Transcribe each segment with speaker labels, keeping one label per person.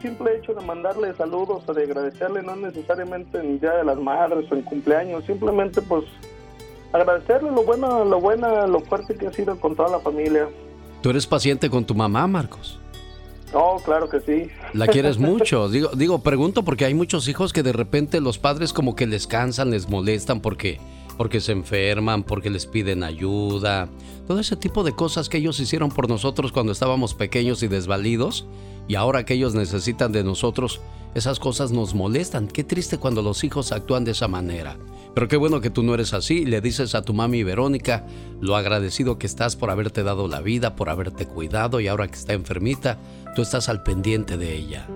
Speaker 1: simple hecho de mandarle saludos o de agradecerle, no necesariamente en el Día de las Madres o en cumpleaños, simplemente pues agradecerle lo fuerte que ha sido con toda la familia.
Speaker 2: ¿Tú eres paciente con tu mamá, Marcos?
Speaker 1: Oh, claro que sí.
Speaker 2: ¿La quieres mucho? Pregunto porque hay muchos hijos que de repente los padres como que les cansan, les molestan porque se enferman, porque les piden ayuda. Todo ese tipo de cosas que ellos hicieron por nosotros cuando estábamos pequeños y desvalidos. Y ahora que ellos necesitan de nosotros, esas cosas nos molestan. Qué triste cuando los hijos actúan de esa manera. Pero qué bueno que tú no eres así. Le dices a tu mami Verónica lo agradecido que estás por haberte dado la vida, por haberte cuidado, y ahora que está enfermita, tú estás al pendiente de ella.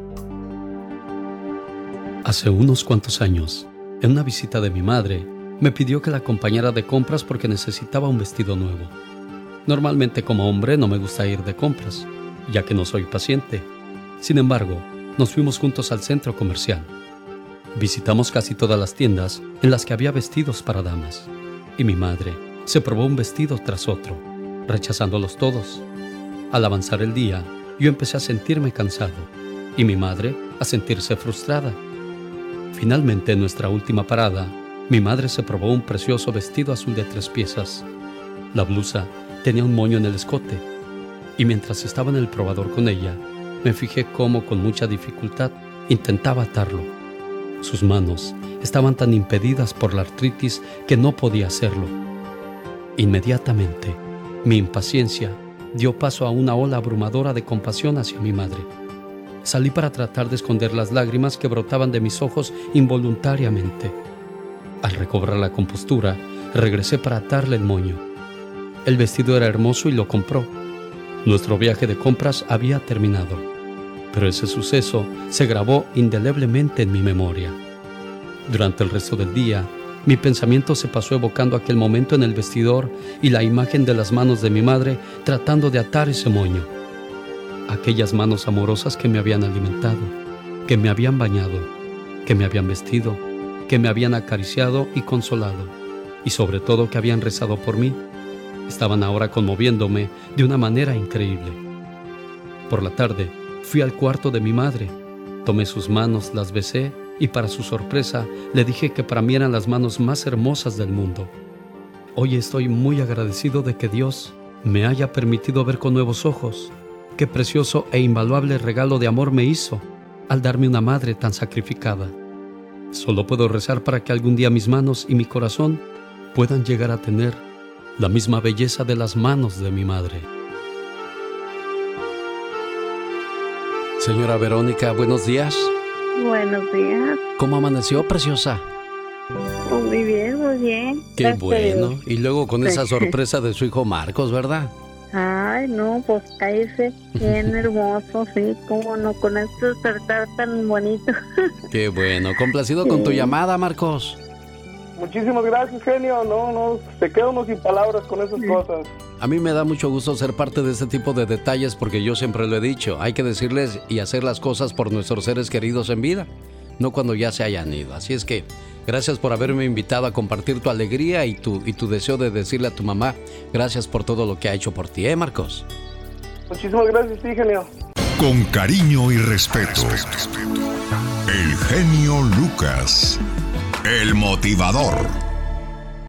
Speaker 3: Hace unos cuantos años, en una visita de mi madre, me pidió que la acompañara de compras porque necesitaba un vestido nuevo. Normalmente como hombre no me gusta ir de compras, ya que no soy paciente. Sin embargo, nos fuimos juntos al centro comercial. Visitamos casi todas las tiendas en las que había vestidos para damas, y mi madre se probó un vestido tras otro, rechazándolos todos. Al avanzar el día, yo empecé a sentirme cansado, y mi madre a sentirse frustrada. Finalmente, en nuestra última parada, mi madre se probó un precioso vestido azul de 3 piezas. La blusa tenía un moño en el escote, y mientras estaba en el probador con ella, me fijé cómo con mucha dificultad intentaba atarlo. Sus manos estaban tan impedidas por la artritis que no podía hacerlo. Inmediatamente, mi impaciencia dio paso a una ola abrumadora de compasión hacia mi madre. Salí para tratar de esconder las lágrimas que brotaban de mis ojos involuntariamente. Al recobrar la compostura, regresé para atarle el moño. El vestido era hermoso y lo compró. Nuestro viaje de compras había terminado, pero ese suceso se grabó indeleblemente en mi memoria. Durante el resto del día, mi pensamiento se pasó evocando aquel momento en el vestidor y la imagen de las manos de mi madre tratando de atar ese moño. Aquellas manos amorosas que me habían alimentado, que me habían bañado, que me habían vestido, que me habían acariciado y consolado, y sobre todo que habían rezado por mí, estaban ahora conmoviéndome de una manera increíble. Por la tarde, fui al cuarto de mi madre, tomé sus manos, las besé y para su sorpresa le dije que para mí eran las manos más hermosas del mundo. Hoy estoy muy agradecido de que Dios me haya permitido ver con nuevos ojos qué precioso e invaluable regalo de amor me hizo al darme una madre tan sacrificada. Solo puedo rezar para que algún día mis manos y mi corazón puedan llegar a tener la misma belleza de las manos de mi madre.
Speaker 2: Señora Verónica, buenos días.
Speaker 4: Buenos días.
Speaker 2: ¿Cómo amaneció, preciosa?
Speaker 4: Muy bien, muy bien.
Speaker 2: Qué
Speaker 4: Gracias.
Speaker 2: bueno. Y luego con esa sorpresa de su hijo Marcos, ¿verdad?
Speaker 4: Ay, no, pues cállese. Bien hermoso, sí. Cómo no, con este despertar tan bonito.
Speaker 2: Qué bueno. Complacido con tu llamada, Marcos.
Speaker 1: Muchísimas gracias, genio. No, te quedo uno sin palabras con esas cosas.
Speaker 2: A mí me da mucho gusto ser parte de este tipo de detalles porque yo siempre lo he dicho, hay que decirles y hacer las cosas por nuestros seres queridos en vida, no cuando ya se hayan ido. Así es que gracias por haberme invitado a compartir tu alegría y tu deseo de decirle a tu mamá gracias por todo lo que ha hecho por ti, Marcos.
Speaker 1: Muchísimas gracias, sí, genio.
Speaker 5: Con cariño y respeto, el genio Lucas, el motivador.